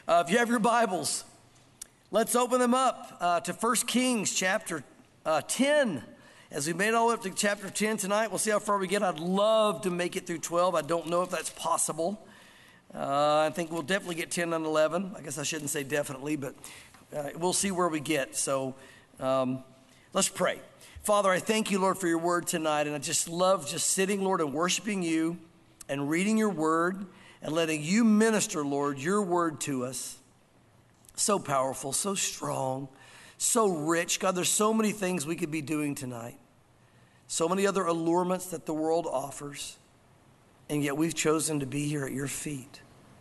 If you have your Bibles, let's open them up to 1 Kings chapter 10. As we made all the way up to chapter 10 tonight, we'll see how far we get. I'd love to make it through 12. I don't know if that's possible. I think we'll definitely get 10 and 11. I guess I shouldn't say definitely, but we'll see where we get. So let's pray. Father, I thank you, Lord, for your word tonight. And I just love just sitting, Lord, and worshiping you and reading your word and letting you minister, Lord, your word to us. So powerful, so strong, so rich. God, there's so many things we could be doing tonight. So many other allurements that the world offers. And yet we've chosen to be here at your feet.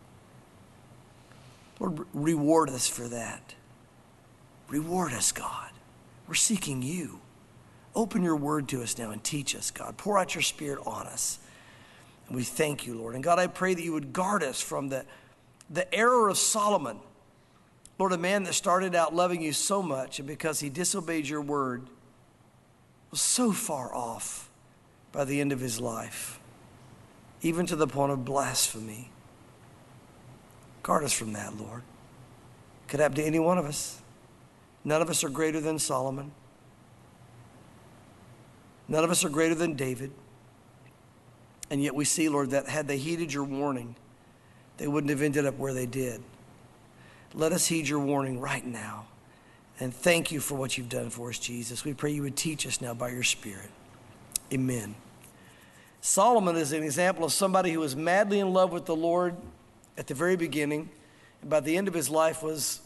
Lord, reward us for that. Reward us, God. We're seeking you. Open your word to us now and teach us, God. Pour out your spirit on us. And we thank you, Lord. And God, I pray that you would guard us from the error of Solomon. Lord, a man that started out loving you so much, and because he disobeyed your word, was so far off by the end of his life, even to the point of blasphemy. Guard us from that, Lord. Could happen to any one of us. None of us are greater than Solomon. None of us are greater than David. And yet we see, Lord, that had they heeded your warning, they wouldn't have ended up where they did. Let us heed your warning right now. And thank you for what you've done for us, Jesus. We pray you would teach us now by your Spirit. Amen. Solomon is an example of somebody who was madly in love with the Lord at the very beginning, and by the end of his life was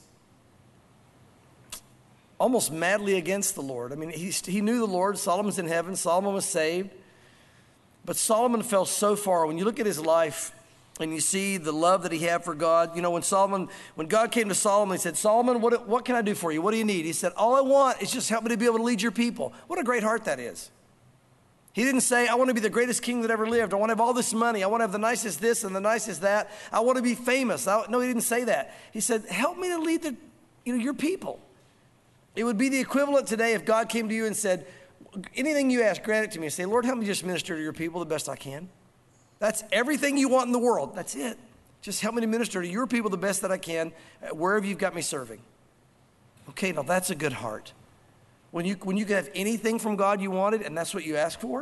almost madly against the Lord. I mean, he knew the Lord. Solomon's in heaven. Solomon was saved. But Solomon fell so far. When you look at his life and you see the love that he had for God, you know, when God came to Solomon, he said, Solomon, what can I do for you? What do you need? He said, all I want is just help me to be able to lead your people. What a great heart that is. He didn't say, I want to be the greatest king that ever lived. I want to have all this money. I want to have the nicest this and the nicest that. I want to be famous. No, he didn't say that. He said, help me to lead your people. It would be the equivalent today if God came to you and said, anything you ask, grant it to me. And say, Lord, help me just minister to your people the best I can. That's everything you want in the world. That's it. Just help me to minister to your people the best that I can, wherever you've got me serving. Okay, now that's a good heart. When you could have anything from God you wanted, and that's what you asked for,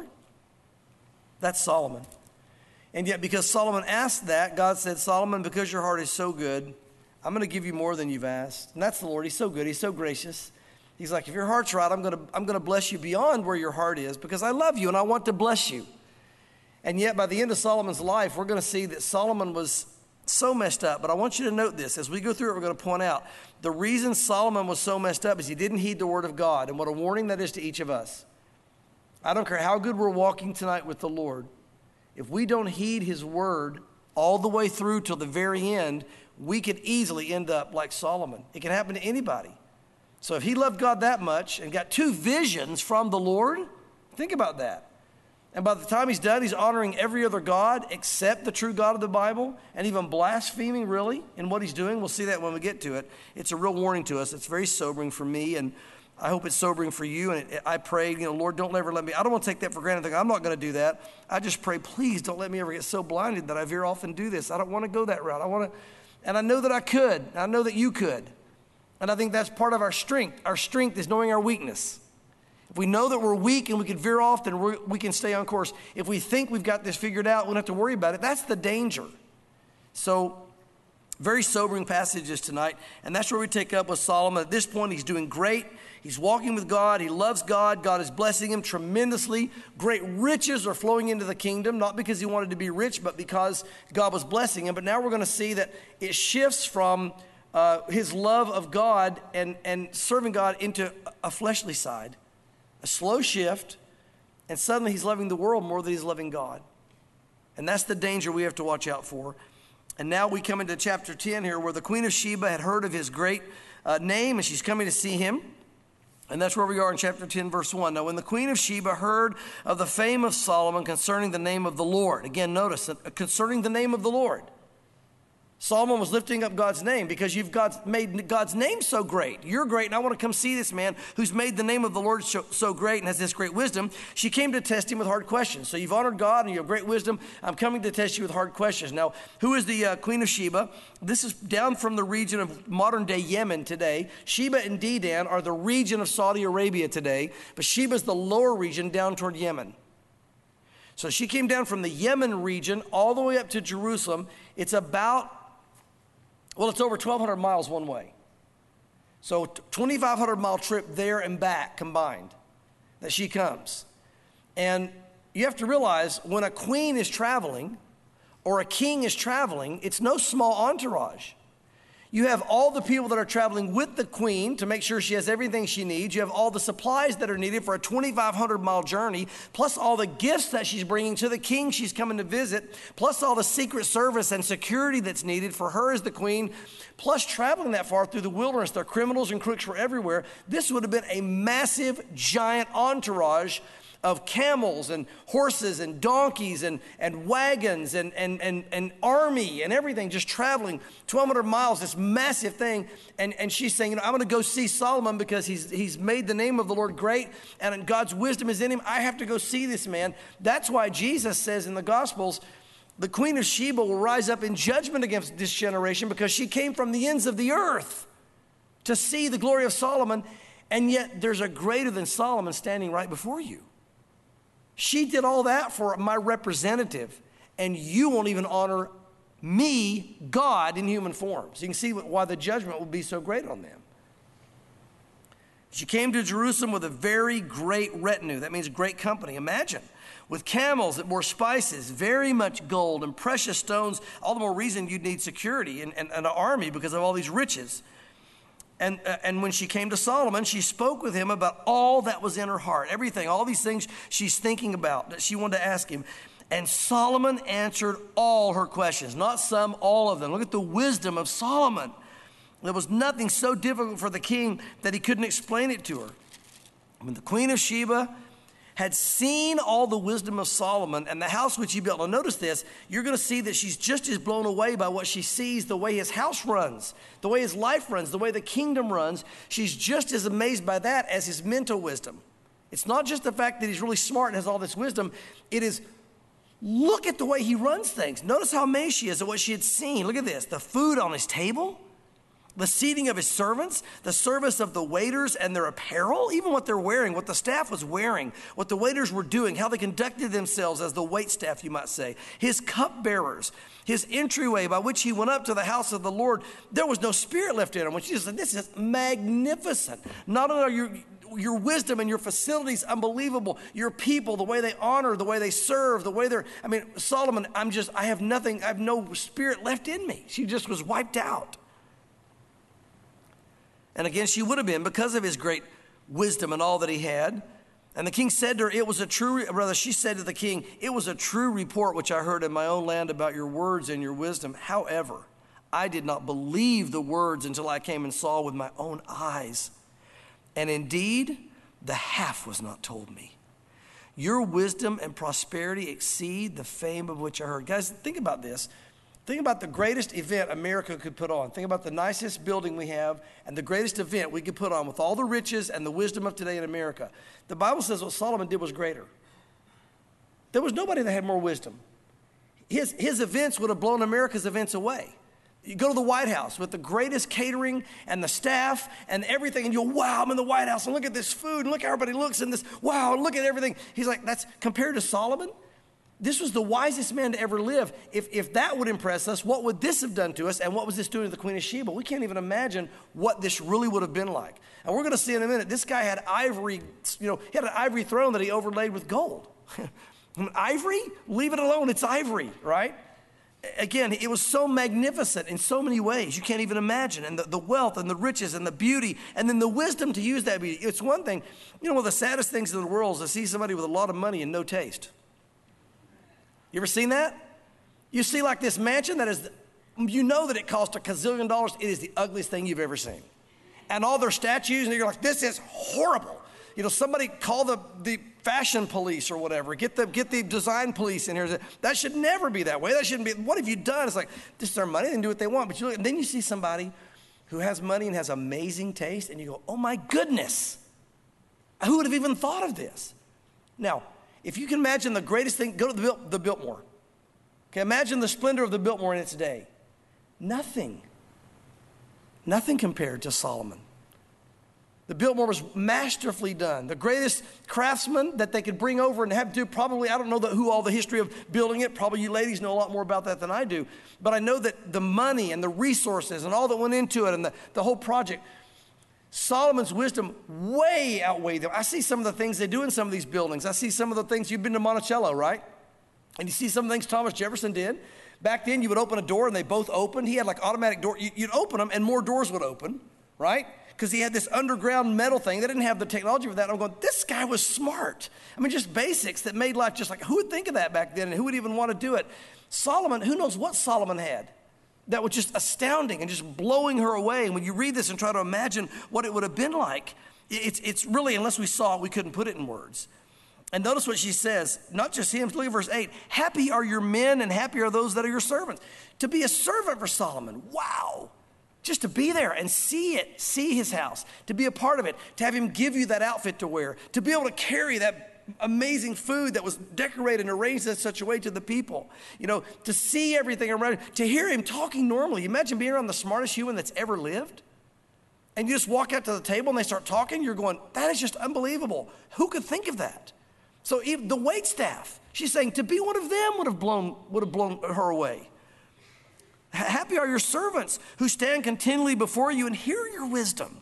that's Solomon. And yet because Solomon asked that, God said, Solomon, because your heart is so good, I'm going to give you more than you've asked. And that's the Lord. He's so good. He's so gracious. He's like, if your heart's right, I'm going to bless you beyond where your heart is because I love you and I want to bless you. And yet by the end of Solomon's life, we're going to see that Solomon was so messed up. But I want you to note this. As we go through it, we're going to point out the reason Solomon was so messed up is he didn't heed the word of God. And what a warning that is to each of us. I don't care how good we're walking tonight with the Lord. If we don't heed his word all the way through till the very end, we could easily end up like Solomon. It can happen to anybody. So if he loved God that much and got 2 visions from the Lord, think about that. And by the time he's done, he's honoring every other God except the true God of the Bible and even blaspheming really in what he's doing. We'll see that when we get to it. It's a real warning to us. It's very sobering for me, and I hope it's sobering for you. And I pray, Lord, don't ever let me, I don't want to take that for granted. I'm not going to do that. I just pray, please don't let me ever get so blinded that I veer off and do this. I don't want to go that route. And I know that I could. I know that you could. And I think that's part of our strength. Our strength is knowing our weakness. If we know that we're weak and we can veer off, then we can stay on course. If we think we've got this figured out, we don't have to worry about it. That's the danger. So, very sobering passages tonight. And that's where we take up with Solomon. At this point, he's doing great. He's walking with God. He loves God. God is blessing him tremendously. Great riches are flowing into the kingdom, not because he wanted to be rich, but because God was blessing him. But now we're going to see that it shifts from his love of God and serving God into a fleshly side, a slow shift, and suddenly he's loving the world more than he's loving God. And that's the danger we have to watch out for. And now we come into chapter 10 here where the Queen of Sheba had heard of his great name and she's coming to see him. And that's where we are in chapter 10, verse 1. Now, when the Queen of Sheba heard of the fame of Solomon concerning the name of the Lord, again, notice, concerning the name of the Lord. Solomon was lifting up God's name because you've made God's name so great. You're great, and I want to come see this man who's made the name of the Lord so great and has this great wisdom. She came to test him with hard questions. So you've honored God and you have great wisdom. I'm coming to test you with hard questions. Now, who is the Queen of Sheba? This is down from the region of modern-day Yemen today. Sheba and Dedan are the region of Saudi Arabia today, but Sheba's the lower region down toward Yemen. So she came down from the Yemen region all the way up to Jerusalem. It's over 1,200 miles one way. So 2,500 mile trip there and back combined that she comes. And you have to realize when a queen is traveling or a king is traveling, it's no small entourage. You have all the people that are traveling with the queen to make sure she has everything she needs. You have all the supplies that are needed for a 2,500 mile journey, plus all the gifts that she's bringing to the king she's coming to visit, plus all the secret service and security that's needed for her as the queen, plus traveling that far through the wilderness. There are criminals and crooks were everywhere. This would have been a massive, giant entourage of camels and horses and donkeys and wagons and army and everything, just traveling 1,200 miles, this massive thing. And she's saying, I'm going to go see Solomon because he's made the name of the Lord great and God's wisdom is in him. I have to go see this man. That's why Jesus says in the Gospels, the Queen of Sheba will rise up in judgment against this generation because she came from the ends of the earth to see the glory of Solomon, and yet there's a greater than Solomon standing right before you. She did all that for my representative, and you won't even honor me, God, in human form. So you can see why the judgment will be so great on them. She came to Jerusalem with a very great retinue. That means great company. Imagine, with camels that bore spices, very much gold and precious stones. All the more reason you'd need security and an army because of all these riches. And when she came to Solomon, she spoke with him about all that was in her heart, everything, all these things she's thinking about that she wanted to ask him. And Solomon answered all her questions, not some, all of them. Look at the wisdom of Solomon. There was nothing so difficult for the king that he couldn't explain it to her. When the Queen of Sheba had seen all the wisdom of Solomon and the house which he built. Now notice this, you're going to see that she's just as blown away by what she sees, the way his house runs, the way his life runs, the way the kingdom runs. She's just as amazed by that as his mental wisdom. It's not just the fact that he's really smart and has all this wisdom. It is, look at the way he runs things. Notice how amazed she is at what she had seen. Look at this, the food on his table, the seating of his servants, the service of the waiters and their apparel, even what they're wearing, what the staff was wearing, what the waiters were doing, how they conducted themselves as the wait staff, you might say. His cupbearers, his entryway by which he went up to the house of the Lord, there was no spirit left in him. When she said, this is magnificent. Not only are your wisdom and your facilities unbelievable, your people, the way they honor, the way they serve, the way Solomon, I have nothing, I have no spirit left in me. She just was wiped out. And again, she would have been because of his great wisdom and all that he had. And the king said to her, she said to the king, it was a true report which I heard in my own land about your words and your wisdom. However, I did not believe the words until I came and saw with my own eyes. And indeed, the half was not told me. Your wisdom and prosperity exceed the fame of which I heard. Guys, think about this. Think about the greatest event America could put on. Think about the nicest building we have and the greatest event we could put on with all the riches and the wisdom of today in America. The Bible says what Solomon did was greater. There was nobody that had more wisdom. His events would have blown America's events away. You go to the White House with the greatest catering and the staff and everything, and you'll, wow, I'm in the White House, and look at this food, and look how everybody looks, and this, wow, look at everything. He's like, that's compared to Solomon? This was the wisest man to ever live. If that would impress us, what would this have done to us? And what was this doing to the Queen of Sheba? We can't even imagine what this really would have been like. And we're going to see in a minute, this guy had ivory, he had an ivory throne that he overlaid with gold. Ivory? Leave it alone. It's ivory, right? Again, it was so magnificent in so many ways. You can't even imagine. And the wealth and the riches and the beauty and then the wisdom to use that beauty. It's one thing. One of the saddest things in the world is to see somebody with a lot of money and no taste. You ever seen that? You see like this mansion that is, you know that it cost $1 gazillion. It is the ugliest thing you've ever seen. And all their statues, and you're like, this is horrible. somebody call the fashion police or whatever. Get the design police in here. That should never be that way. That shouldn't be. What have you done? It's like, this is their money. They can do what they want. But and then you see somebody who has money and has amazing taste, and you go, oh my goodness, who would have even thought of this? Now, if you can imagine the greatest thing, go to the Biltmore. Okay, imagine the splendor of the Biltmore in its day. Nothing compared to Solomon. The Biltmore was masterfully done. The greatest craftsman that they could bring over and have to do, probably, I don't know who all the history of building it. Probably you ladies know a lot more about that than I do. But I know that the money and the resources and all that went into it and the whole project, Solomon's wisdom way outweighed them. I see some of the things they do in some of these buildings. I see some of the things, you've been to Monticello, right? And you see some of the things Thomas Jefferson did. Back then, you would open a door and they both opened. He had like automatic door. You'd open them and more doors would open, right? Because he had this underground metal thing. They didn't have the technology for that. I'm going, this guy was smart. I mean, just basics that made life just like, who would think of that back then and who would even want to do it? Solomon, who knows what Solomon had that was just astounding and just blowing her away. And when you read this and try to imagine what it would have been like, it's really, unless we saw it, we couldn't put it in words. And notice what she says, not just him, look at verse 8. Happy are your men and happy are those that are your servants. To be a servant for Solomon, wow. Just to be there and see his house, to be a part of it, to have him give you that outfit to wear, to be able to carry that amazing food that was decorated and arranged in such a way to the people, to see everything around, to hear him talking normally. Imagine being around the smartest human that's ever lived. And you just walk out to the table and they start talking. You're going, that is just unbelievable. Who could think of that? So even the waitstaff, she's saying to be one of them would have blown her away. Happy are your servants who stand continually before you and hear your wisdom.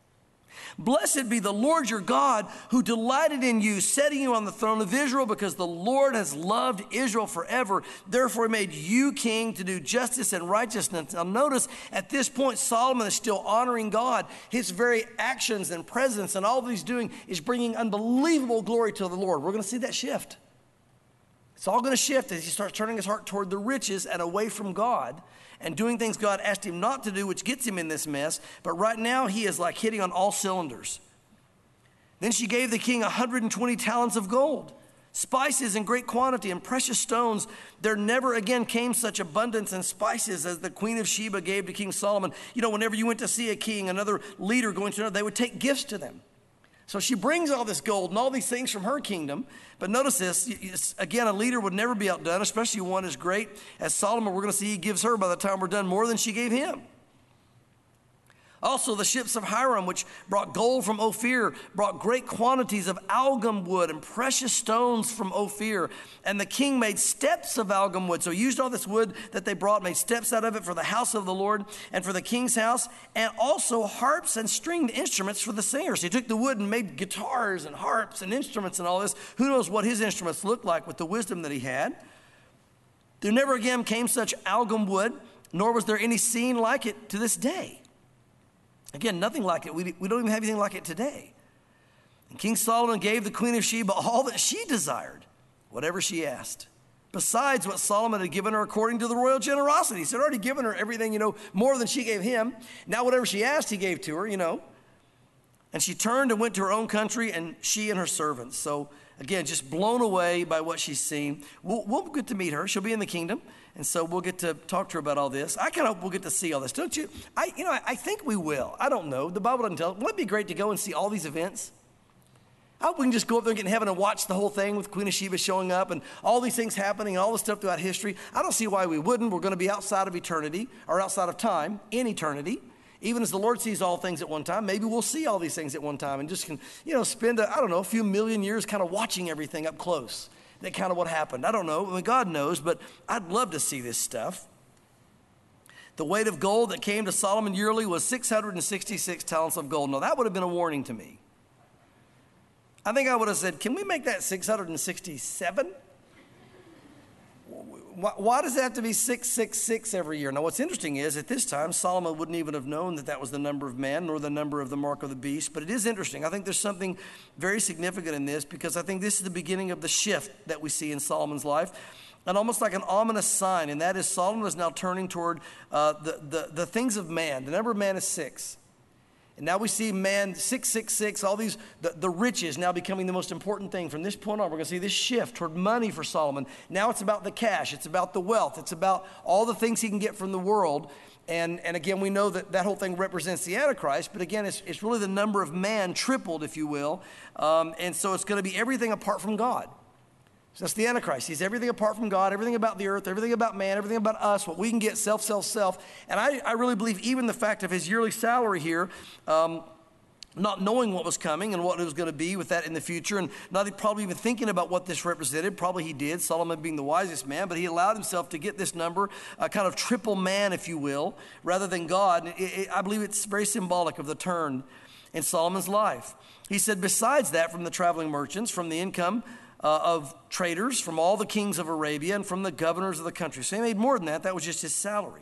Blessed be the Lord your God who delighted in you, setting you on the throne of Israel, because the Lord has loved Israel forever. Therefore he made you king to do justice and righteousness. Now notice at this point Solomon is still honoring God. His very actions and presence and all that he's doing is bringing unbelievable glory to the Lord. We're going to see that shift. It's all going to shift as he starts turning his heart toward the riches and away from God and doing things God asked him not to do, which gets him in this mess. But right now he is like hitting on all cylinders. Then she gave the king 120 talents of gold, spices in great quantity, and precious stones. There never again came such abundance in spices as the queen of Sheba gave to King Solomon. Whenever you went to see a king, another leader going to another, they would take gifts to them. So she brings all this gold and all these things from her kingdom. But notice this, again, a leader would never be outdone, especially one as great as Solomon. We're going to see he gives her, by the time we're done, more than she gave him. Also, the ships of Hiram, which brought gold from Ophir, brought great quantities of algum wood and precious stones from Ophir. And the king made steps of algum wood. So he used all this wood that they brought, made steps out of it for the house of the Lord and for the king's house, and also harps and stringed instruments for the singers. He took the wood and made guitars and harps and instruments and all this. Who knows what his instruments looked like with the wisdom that he had? There never again came such algum wood, nor was there any seen like it to this day. Again, nothing like it. We don't even have anything like it today. And King Solomon gave the queen of Sheba all that she desired, whatever she asked, besides what Solomon had given her according to the royal generosity. He'd already given her everything, more than she gave him. Now whatever she asked, he gave to her, And she turned and went to her own country, and she and her servants. So again, just blown away by what she's seen. We'll get to meet her. She'll be in the kingdom. And so we'll get to talk to her about all this. I kind of hope we'll get to see all this, don't you? I think we will. I don't know. The Bible doesn't tell. Wouldn't it be great to go and see all these events? I hope we can just go up there and get in heaven and watch the whole thing with Queen of Sheba showing up and all these things happening and all this stuff throughout history. I don't see why we wouldn't. We're going to be outside of eternity or outside of time in eternity. Even as the Lord sees all things at one time, maybe we'll see all these things at one time and just can, spend, a few million years kind of watching everything up close. That kind of what happened. I don't know. God knows, but I'd love to see this stuff. The weight of gold that came to Solomon yearly was 666 talents of gold. Now, that would have been a warning to me. I think I would have said, can we make that 667? Why does it have to be 666 every year? Now, what's interesting is, at this time, Solomon wouldn't even have known that that was the number of man, nor the number of the mark of the beast. But it is interesting. I think there's something very significant in this, because I think this is the beginning of the shift that we see in Solomon's life, and almost like an ominous sign, and that is Solomon is now turning toward the things of man. The number of man is 6. And now we see man, 666, all these, the riches now becoming the most important thing. From this point on, we're going to see this shift toward money for Solomon. Now it's about the cash. It's about the wealth. It's about all the things he can get from the world. And again, we know that whole thing represents the Antichrist. But again, it's really the number of man tripled, if you will. And so it's going to be everything apart from God. So that's the Antichrist. He's everything apart from God, everything about the earth, everything about man, everything about us, what we can get, self, self, self. And I really believe even the fact of his yearly salary here, not knowing what was coming and what it was going to be with that in the future, and not probably even thinking about what this represented. Probably he did, Solomon being the wisest man, but he allowed himself to get this number, a kind of triple man, if you will, rather than God. I believe it's very symbolic of the turn in Solomon's life. He said, besides that, from the traveling merchants, from the income of traders, from all the kings of Arabia, and from the governors of the country. So he made more than that. That was just his salary.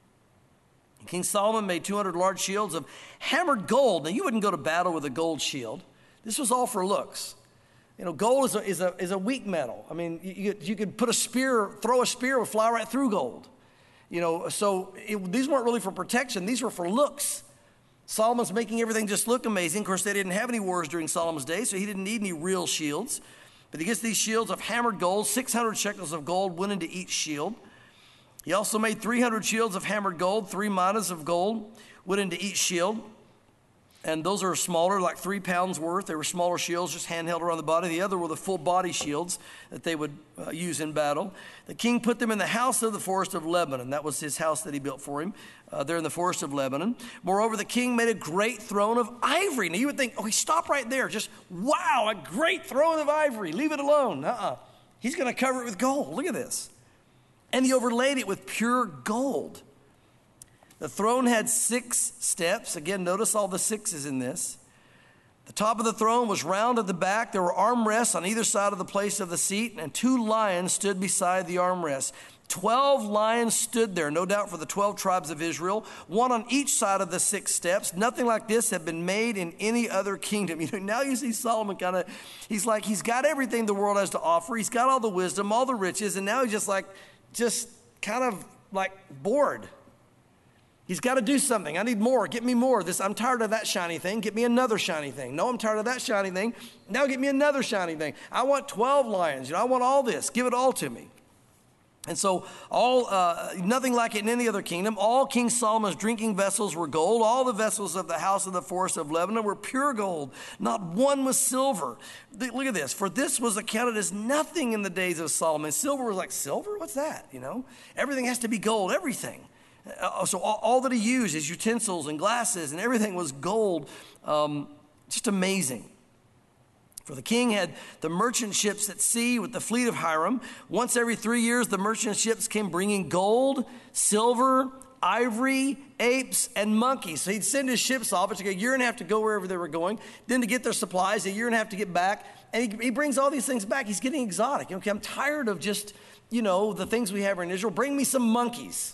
King Solomon made 200 large shields of hammered gold. Now, you wouldn't go to battle with a gold shield. This was all for looks. You know, gold is a weak metal. I mean, you could put a spear, throw a spear, it would fly right through gold. You know, so these weren't really for protection. These were for looks. Solomon's making everything just look amazing. Of course, they didn't have any wars during Solomon's day, so he didn't need any real shields. But he gets these shields of hammered gold. 600 shekels of gold went into each shield. He also made 300 shields of hammered gold. 3 minas of gold went into each shield. And those are smaller, like 3 pounds worth. They were smaller shields, just handheld around the body. The other were the full body shields that they would use in battle. The king put them in the house of the forest of Lebanon. That was his house that he built for him. There in the forest of Lebanon. Moreover, the king made a great throne of ivory. Now you would think, oh, he stopped right there. Just, wow, a great throne of ivory. Leave it alone. He's going to cover it with gold. Look at this. And he overlaid it with pure gold. The throne had 6 steps. Again, notice all the 6s in this. The top of the throne was round at the back. There were armrests on either side of the place of the seat, and 2 lions stood beside the armrests. 12 lions stood there, no doubt for the 12 tribes of Israel, one on each side of the 6 steps. Nothing like this had been made in any other kingdom. You know, now you see Solomon he's got everything the world has to offer. He's got all the wisdom, all the riches, and now he's just kind of bored. He's got to do something. I need more. Get me more. I'm tired of that shiny thing. Get me another shiny thing. No, I'm tired of that shiny thing. Now get me another shiny thing. I want 12 lions. I want all this. Give it all to me. And so nothing like it in any other kingdom. All King Solomon's drinking vessels were gold. All the vessels of the house of the forest of Lebanon were pure gold. Not one was silver. Look at this. For this was accounted as nothing in the days of Solomon. Silver was like, silver? What's that? Everything has to be gold, everything. So all that he used, his utensils and glasses and everything was gold. Just amazing. For the king had the merchant ships at sea with the fleet of Hiram. Once every 3 years, the merchant ships came bringing gold, silver, ivory, apes, and monkeys. So he'd send his ships off. It took a year and a half to go wherever they were going. Then to get their supplies, a year and a half to get back. And he brings all these things back. He's getting exotic. Okay, I'm tired of just, the things we have in Israel. Bring me some monkeys.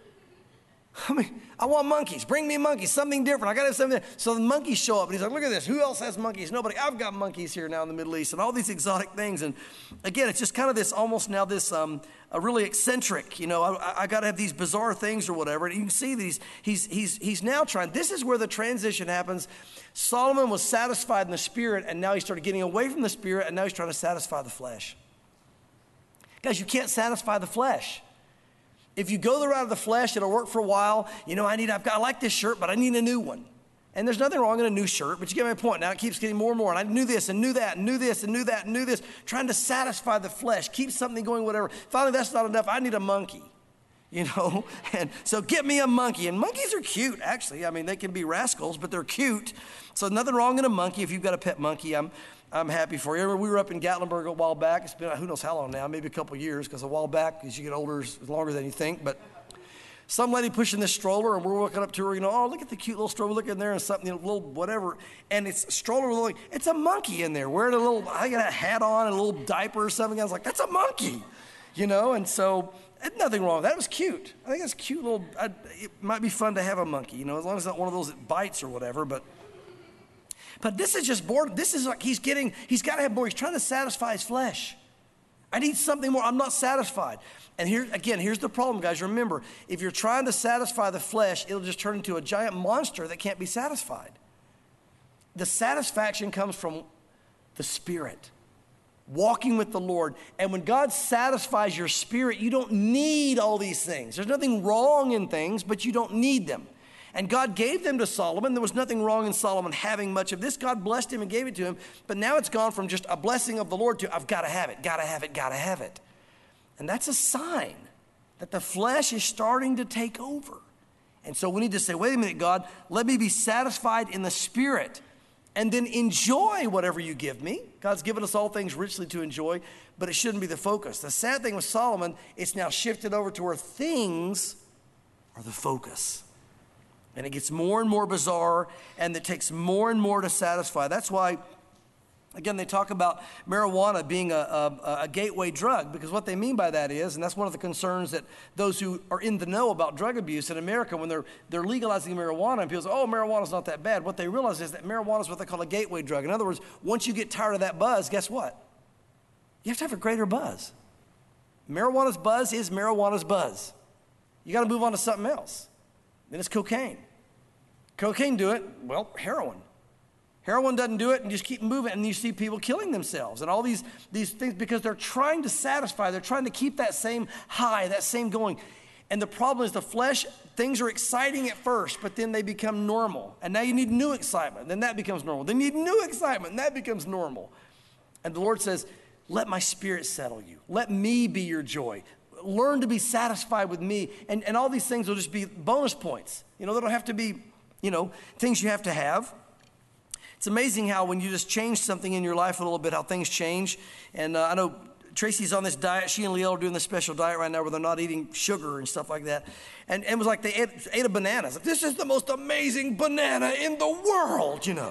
I want monkeys. Bring me monkeys, something different. I got to have something. So the monkeys show up, and he's like, look at this. Who else has monkeys? Nobody. I've got monkeys here now in the Middle East, and all these exotic things. And again, it's just kind of this, almost now this, a really eccentric, I got to have these bizarre things or whatever. And you can see these, he's now trying. This is where the transition happens. Solomon was satisfied in the spirit, and now he started getting away from the spirit, and now he's trying to satisfy the flesh. Guys, you can't satisfy the flesh. If you go the route of the flesh, it'll work for a while. I like this shirt, but I need a new one. And there's nothing wrong in a new shirt, but you get my point. Now it keeps getting more and more. And I knew this and knew that and knew this and knew that and knew this. Trying to satisfy the flesh, keep something going, whatever. Finally, that's not enough. I need a monkey, And so get me a monkey. And monkeys are cute, actually. I mean, they can be rascals, but they're cute. So nothing wrong in a monkey. If you've got a pet monkey, I'm happy for you. We were up in Gatlinburg a while back. It's been who knows how long now, maybe a couple of years, because a while back, as you get older, it's longer than you think. But some lady pushing this stroller, and we're walking up to her, oh, look at the cute little stroller, look in there, and something, little whatever. And it's a stroller, it's a monkey in there, wearing I got a hat on and a little diaper or something. I was like, that's a monkey, And so, nothing wrong with that. It was cute. I think it's cute little, it might be fun to have a monkey, as long as it's not one of those that bites or whatever, But this is just boredom. This is like he's got to have more. He's trying to satisfy his flesh. I need something more. I'm not satisfied. And here's the problem, guys. Remember, if you're trying to satisfy the flesh, it'll just turn into a giant monster that can't be satisfied. the satisfaction comes from the Spirit, walking with the Lord. And when God satisfies your spirit, you don't need all these things. There's nothing wrong in things, but you don't need them. And God gave them to Solomon. There was nothing wrong in Solomon having much of this. God blessed him and gave it to him. But now it's gone from just a blessing of the Lord to I've got to have it, got to have it, got to have it. And that's a sign that the flesh is starting to take over. And so we need to say, wait a minute, God, let me be satisfied in the Spirit and then enjoy whatever you give me. God's given us all things richly to enjoy, but it shouldn't be the focus. The sad thing with Solomon, it's now shifted over to where things are the focus. And it gets more and more bizarre, and it takes more and more to satisfy. That's why, again, they talk about marijuana being a gateway drug, because what they mean by that is, and that's one of the concerns that those who are in the know about drug abuse in America, when they're legalizing marijuana, and people say, oh, marijuana's not that bad. What they realize is that marijuana is what they call a gateway drug. In other words, once you get tired of that buzz, guess what? You have to have a greater buzz. Marijuana's buzz is marijuana's buzz. You got to move on to something else. Then it's cocaine. Cocaine do it, well, heroin. Heroin doesn't do it, and you just keep moving, and you see people killing themselves and all these things because they're trying to satisfy. They're trying to keep that same high, that same going. And the problem is the flesh, things are exciting at first, but then they become normal. And now you need new excitement. Then that becomes normal. Then you need new excitement, and that becomes normal. And the Lord says, let my Spirit settle you. Let me be your joy. Learn to be satisfied with me. And all these things will just be bonus points. They don't have to be, things you have to have. It's amazing how when you just change something in your life a little bit, how things change. And I know Tracy's on this diet. She and Liel are doing this special diet right now where they're not eating sugar and stuff like that. And it was like they ate a banana. It's like, this is the most amazing banana in the world, And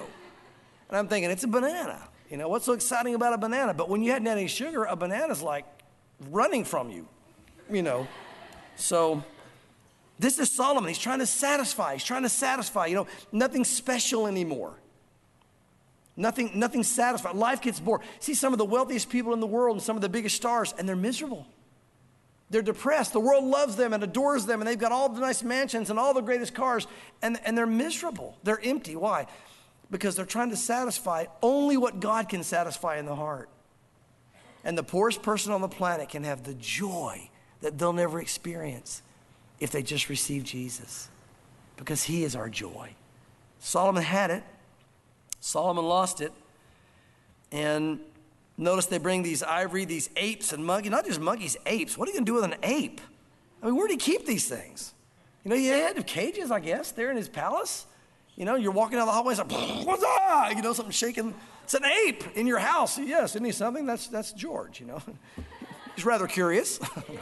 I'm thinking, it's a banana. What's so exciting about a banana? But when you hadn't had any sugar, a banana's like running from you, So this is Solomon. He's trying to satisfy. Nothing special anymore. Nothing satisfied. Life gets bored. See some of the wealthiest people in the world and some of the biggest stars, and they're miserable. They're depressed. The world loves them and adores them, and they've got all the nice mansions and all the greatest cars, and they're miserable. They're empty. Why? Because they're trying to satisfy only what God can satisfy in the heart. And the poorest person on the planet can have the joy that they'll never experience if they just receive Jesus, because he is our joy. Solomon had it. Solomon lost it. And notice they bring these apes and monkeys, not just monkeys, apes. What are you going to do with an ape? I mean, where did he keep these things? He had cages, I guess, there in his palace. You're walking down the hallway, it's like, what's that? Something shaking. It's an ape in your house. Yes, isn't he something? That's George, He's rather curious.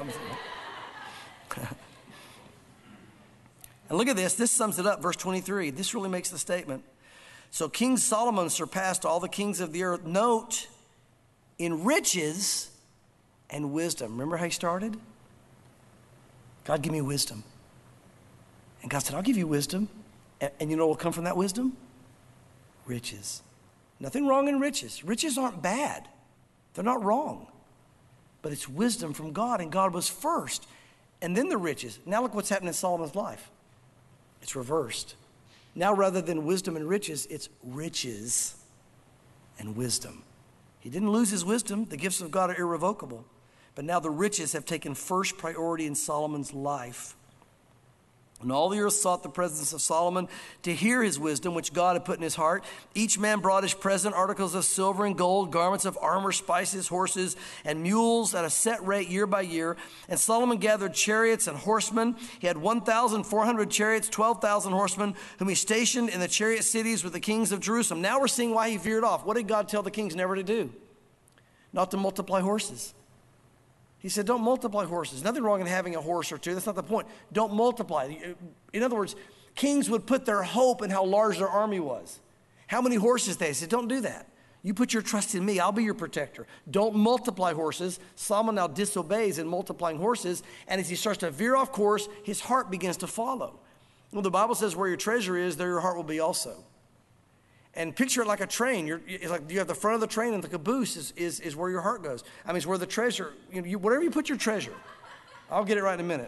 And look at this. This sums it up, verse 23. This really makes the statement. So King Solomon surpassed all the kings of the earth. Note, in riches and wisdom. Remember how he started? God, give me wisdom. And God said, I'll give you wisdom. And you know what will come from that wisdom? Riches. Nothing wrong in riches. Riches aren't bad. They're not wrong. But it's wisdom from God, and God was first. And then the riches. Now look what's happened in Solomon's life. It's reversed. Now, rather than wisdom and riches, it's riches and wisdom. He didn't lose his wisdom. The gifts of God are irrevocable. But now the riches have taken first priority in Solomon's life. And all the earth sought the presence of Solomon to hear his wisdom, which God had put in his heart. Each man brought his present, articles of silver and gold, garments of armor, spices, horses, and mules at a set rate year by year. And Solomon gathered chariots and horsemen. He had 1,400 chariots, 12,000 horsemen, whom he stationed in the chariot cities with the kings of Jerusalem. Now we're seeing why he veered off. What did God tell the kings never to do? Not to multiply horses. He said, don't multiply horses. Nothing wrong in having a horse or two. That's not the point. Don't multiply. In other words, kings would put their hope in how large their army was. How many horses they had. He said, don't do that. You put your trust in me. I'll be your protector. Don't multiply horses. Solomon now disobeys in multiplying horses. And as he starts to veer off course, his heart begins to follow. Well, the Bible says where your treasure is, there your heart will be also. And picture it like a train. It's like you have the front of the train, and the caboose is where your heart goes. I mean, it's where the treasure, whatever you put your treasure. I'll get it right in a minute.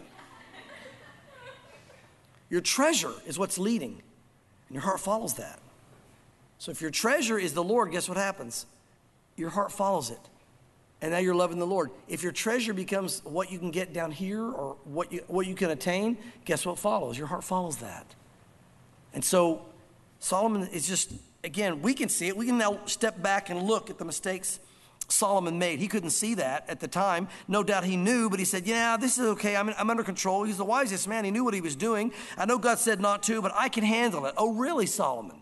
Your treasure is what's leading, and your heart follows that. So if your treasure is the Lord, guess what happens? Your heart follows it. And now you're loving the Lord. If your treasure becomes what you can get down here or what you can attain, guess what follows? Your heart follows that. And so Solomon is just, again, we can see it. We can now step back and look at the mistakes Solomon made. He couldn't see that at the time. No doubt he knew, but he said, yeah, this is okay. I'm under control. He's the wisest man. He knew what he was doing. I know God said not to, but I can handle it. Oh, really, Solomon?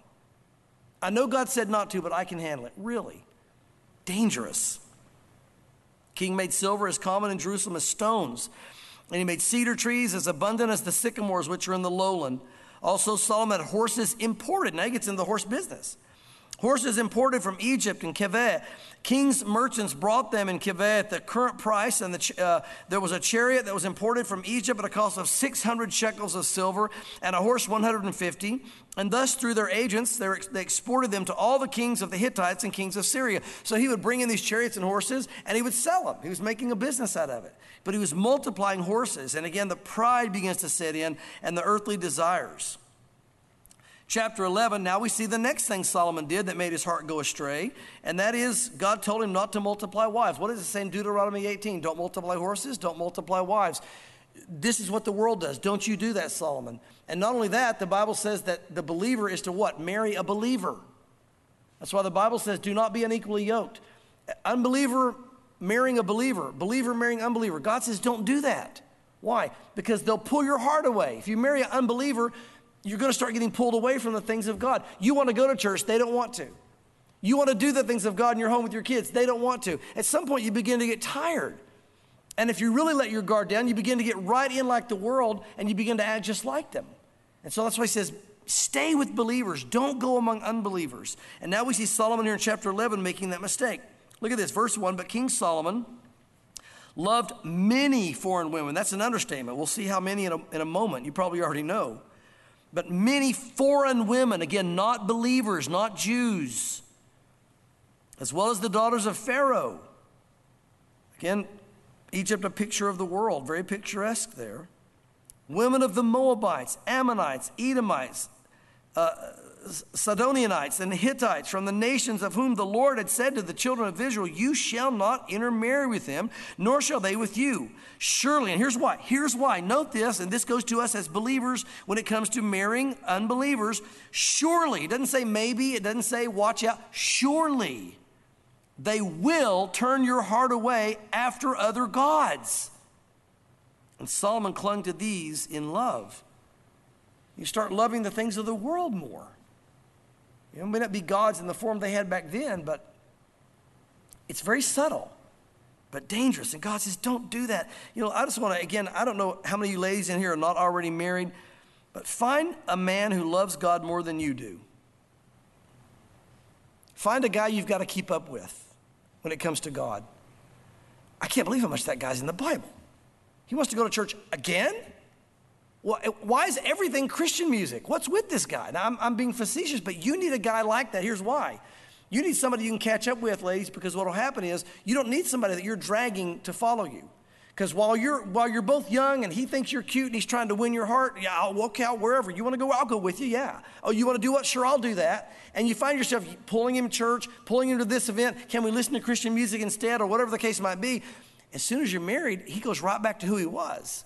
I know God said not to, but I can handle it. Really? Dangerous. King made silver as common in Jerusalem as stones, and he made cedar trees as abundant as the sycamores which are in the lowland. Also, Solomon had horses imported. Now he gets into the horse business. Horses imported from Egypt and Keveh. King's merchants brought them in Keveh at the current price, and there was a chariot that was imported from Egypt at a cost of 600 shekels of silver, and a horse 150. And thus, through their agents, they exported them to all the kings of the Hittites and kings of Syria. So he would bring in these chariots and horses, and he would sell them. He was making a business out of it. But he was multiplying horses, and again, the pride begins to set in, and the earthly desires. Chapter 11, now we see the next thing Solomon did that made his heart go astray, and that is God told him not to multiply wives. What does it say in Deuteronomy 18? Don't multiply horses, don't multiply wives. This is what the world does. Don't you do that, Solomon. And not only that, the Bible says that the believer is to what? Marry a believer. That's why the Bible says do not be unequally yoked. Unbeliever marrying a believer, believer marrying unbeliever. God says don't do that. Why? Because they'll pull your heart away. If you marry an unbeliever, you're going to start getting pulled away from the things of God. You want to go to church, they don't want to. You want to do the things of God in your home with your kids, they don't want to. At some point, you begin to get tired. And if you really let your guard down, you begin to get right in like the world, and you begin to act just like them. And so that's why he says, stay with believers. Don't go among unbelievers. And now we see Solomon here in chapter 11 making that mistake. Look at this, verse 1, but King Solomon loved many foreign women. That's an understatement. We'll see how many in a moment. You probably already know. But many foreign women, again, not believers, not Jews, as well as the daughters of Pharaoh. Again, Egypt, a picture of the world, very picturesque there. Women of the Moabites, Ammonites, Edomites, Sidonianites, and Hittites, from the nations of whom the Lord had said to the children of Israel, you shall not intermarry with them, nor shall they with you. Surely, and here's why, note this, and this goes to us as believers when it comes to marrying unbelievers. Surely, it doesn't say maybe, it doesn't say watch out, surely they will turn your heart away after other gods. And Solomon clung to these in love. You start loving the things of the world more. It may not be gods in the form they had back then, but it's very subtle, but dangerous. And God says, don't do that. I just want to, again, I don't know how many of you ladies in here are not already married, but find a man who loves God more than you do. Find a guy you've got to keep up with when it comes to God. I can't believe how much that guy's in the Bible. He wants to go to church again? Why is everything Christian music? What's with this guy? Now, I'm being facetious, but you need a guy like that. Here's why. You need somebody you can catch up with, ladies, because what will happen is you don't need somebody that you're dragging to follow you. Because while you're both young and he thinks you're cute and he's trying to win your heart, yeah, I'll walk out wherever. You want to go? I'll go with you, yeah. Oh, you want to do what? Sure, I'll do that. And you find yourself pulling him to church, pulling him to this event. Can we listen to Christian music instead, or whatever the case might be? As soon as you're married, he goes right back to who he was.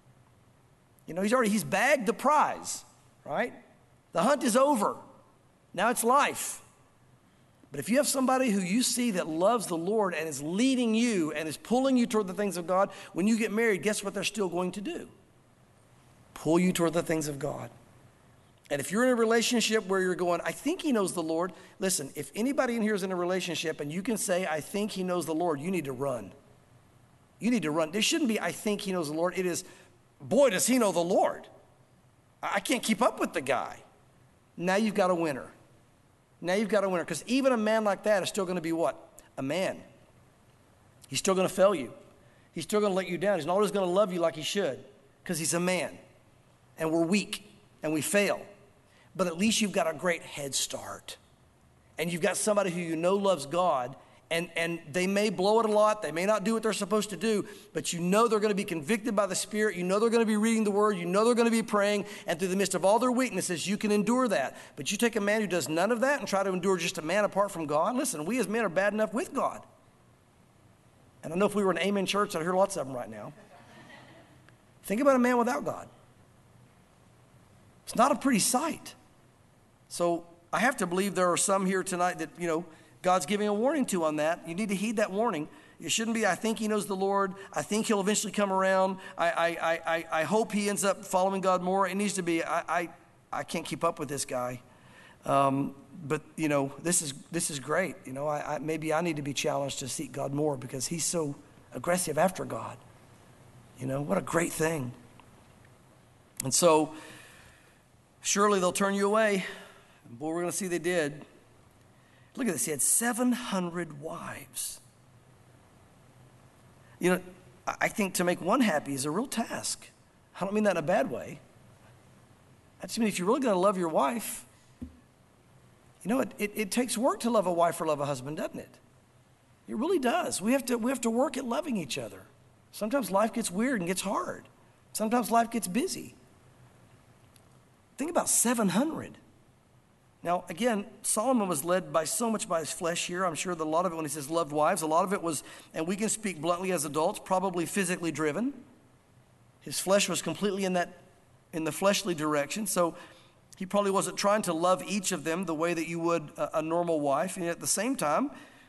He's bagged the prize, right? The hunt is over. Now it's life. But if you have somebody who you see that loves the Lord and is leading you and is pulling you toward the things of God, when you get married, guess what they're still going to do? Pull you toward the things of God. And if you're in a relationship where you're going, I think he knows the Lord, listen, if anybody in here is in a relationship and you can say, I think he knows the Lord, you need to run. You need to run. There shouldn't be, I think he knows the Lord. It is, boy, does he know the Lord. I can't keep up with the guy. Now you've got a winner. Now you've got a winner. Because even a man like that is still going to be what? A man. He's still going to fail you. He's still going to let you down. He's not always going to love you like he should because he's a man. And we're weak and we fail. But at least you've got a great head start. And you've got somebody who you know loves God And they may blow it a lot. They may not do what they're supposed to do, but you know they're going to be convicted by the Spirit. You know they're going to be reading the Word. You know they're going to be praying. And through the midst of all their weaknesses, you can endure that. But you take a man who does none of that and try to endure just a man apart from God. Listen, we as men are bad enough with God. And I know if we were an amen church, I'd hear lots of them right now. Think about a man without God. It's not a pretty sight. So I have to believe there are some here tonight that, God's giving a warning to on that. You need to heed that warning. It shouldn't be, I think he knows the Lord. I think he'll eventually come around. I hope he ends up following God more. It needs to be, I can't keep up with this guy. But, this is great. Maybe I need to be challenged to seek God more because he's so aggressive after God. What a great thing. And so, surely they'll turn you away. Boy, we're going to see they did. Look at this. He had 700 wives. I think to make one happy is a real task. I don't mean that in a bad way. I just mean if you're really going to love your wife, it takes work to love a wife or love a husband, doesn't it? It really does. We have to work at loving each other. Sometimes life gets weird and gets hard. Sometimes life gets busy. Think about 700. Now, again, Solomon was led by so much by his flesh here. I'm sure that a lot of it, when he says loved wives, a lot of it was, and we can speak bluntly as adults, probably physically driven. His flesh was completely in the fleshly direction. So he probably wasn't trying to love each of them the way that you would a normal wife. And at the same time,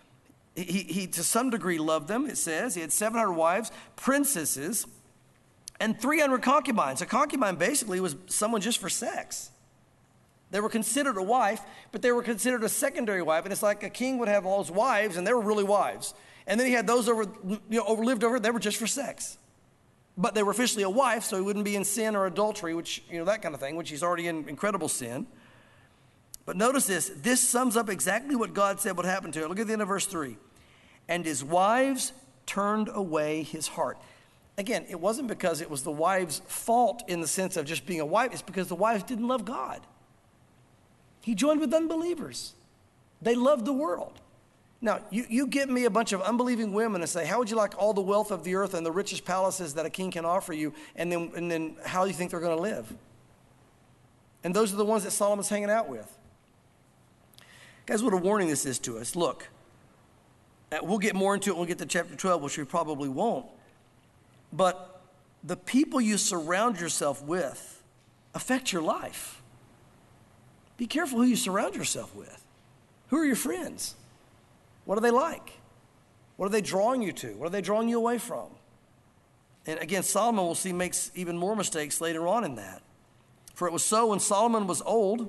he to some degree loved them, it says. He had 700 wives, princesses, and 300 concubines. A concubine basically was someone just for sex. They were considered a wife, but they were considered a secondary wife. And it's like a king would have all his wives, and they were really wives. And then he had those lived over, they were just for sex. But they were officially a wife, so he wouldn't be in sin or adultery, which, that kind of thing, which he's already in incredible sin. But notice this. This sums up exactly what God said would happen to him. Look at the end of verse 3. And his wives turned away his heart. Again, it wasn't because it was the wife's fault in the sense of just being a wife. It's because the wives didn't love God. He joined with unbelievers. They loved the world. Now, you give me a bunch of unbelieving women and say, how would you like all the wealth of the earth and the richest palaces that a king can offer you? And then how do you think they're going to live? And those are the ones that Solomon's hanging out with. Guys, what a warning this is to us. Look, we'll get more into it when we get to chapter 12, which we probably won't. But the people you surround yourself with affect your life. Be careful who you surround yourself with. Who are your friends? What are they like? What are they drawing you to? What are they drawing you away from? And again, Solomon, we'll see, makes even more mistakes later on in that. For it was so when Solomon was old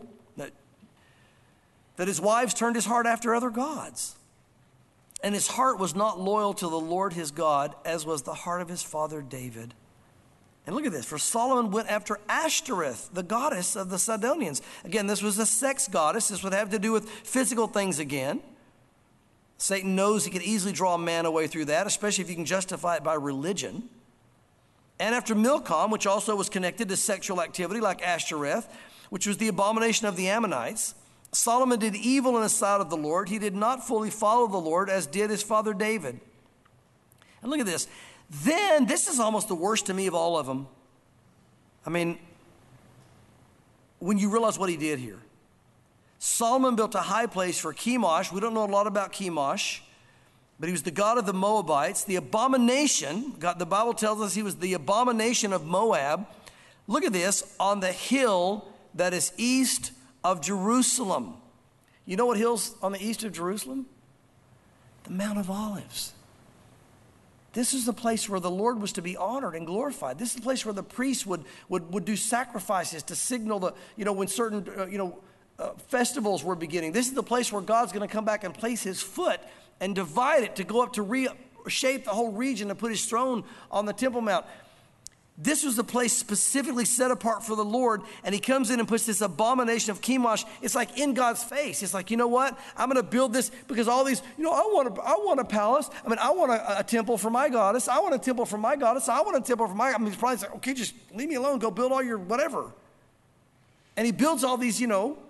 that his wives turned his heart after other gods. And his heart was not loyal to the Lord his God, as was the heart of his father David. And look at this. For Solomon went after Ashtoreth, the goddess of the Sidonians. Again, this was a sex goddess. This would have to do with physical things again. Satan knows he can easily draw a man away through that, especially if you can justify it by religion. And after Milcom, which also was connected to sexual activity like Ashtoreth, which was the abomination of the Ammonites, Solomon did evil in the sight of the Lord. He did not fully follow the Lord as did his father David. And look at this. Then, this is almost the worst to me of all of them. I mean, when you realize what he did here. Solomon built a high place for Chemosh. We don't know a lot about Chemosh, but he was the god of the Moabites. The abomination, the Bible tells us he was the abomination of Moab. Look at this, on the hill that is east of Jerusalem. You know what hill's on the east of Jerusalem? The Mount of Olives. This is the place where the Lord was to be honored and glorified. This is the place where the priests would do sacrifices to signal when certain, festivals were beginning. This is the place where God's going to come back and place his foot and divide it to go up to reshape the whole region and put his throne on the Temple Mount. This was the place specifically set apart for the Lord, and he comes in and puts this abomination of Chemosh. It's like in God's face. It's like, you know what? I'm going to build this because all these, I want a palace. I want a temple for my goddess. I want a temple for my goddess. I want a temple for my, he's probably like, okay, just leave me alone. Go build all your whatever. And he builds all these,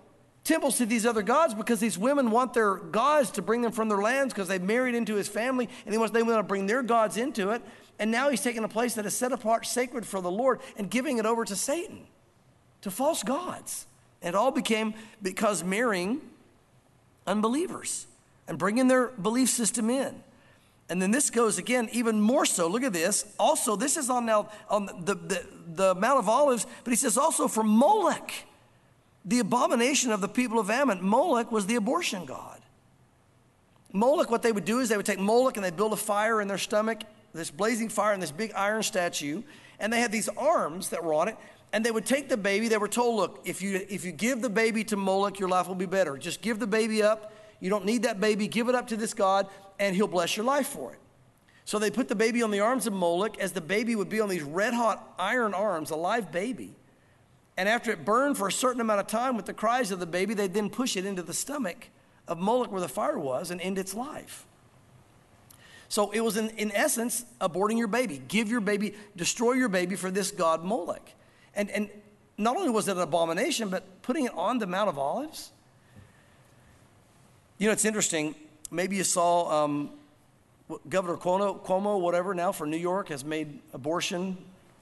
temples to these other gods because these women want their gods to bring them from their lands because they married into his family, and they want to bring their gods into it. And now he's taking a place that is set apart, sacred for the Lord, and giving it over to Satan, to false gods. And it all became because marrying unbelievers and bringing their belief system in. And then this goes again even more so. Look at this. Also, this is on the Mount of Olives, but he says also for Molech, the abomination of the people of Ammon. Molech was the abortion god. Molech, what they would do is they would take Molech and they'd build a fire in their stomach, this blazing fire and this big iron statue, and they had these arms that were on it, and they would take the baby. They were told, look, if you give the baby to Molech, your life will be better. Just give the baby up. You don't need that baby. Give it up to this god, and he'll bless your life for it. So they put the baby on the arms of Molech, as the baby would be on these red-hot iron arms, a live baby. And after it burned for a certain amount of time with the cries of the baby, they'd then push it into the stomach of Molech where the fire was and end its life. So it was in essence aborting your baby. Give your baby, destroy your baby for this god Molech. And not only was it an abomination, but putting it on the Mount of Olives. You know, it's interesting. Maybe you saw Governor Cuomo, whatever, now for New York, has made abortion,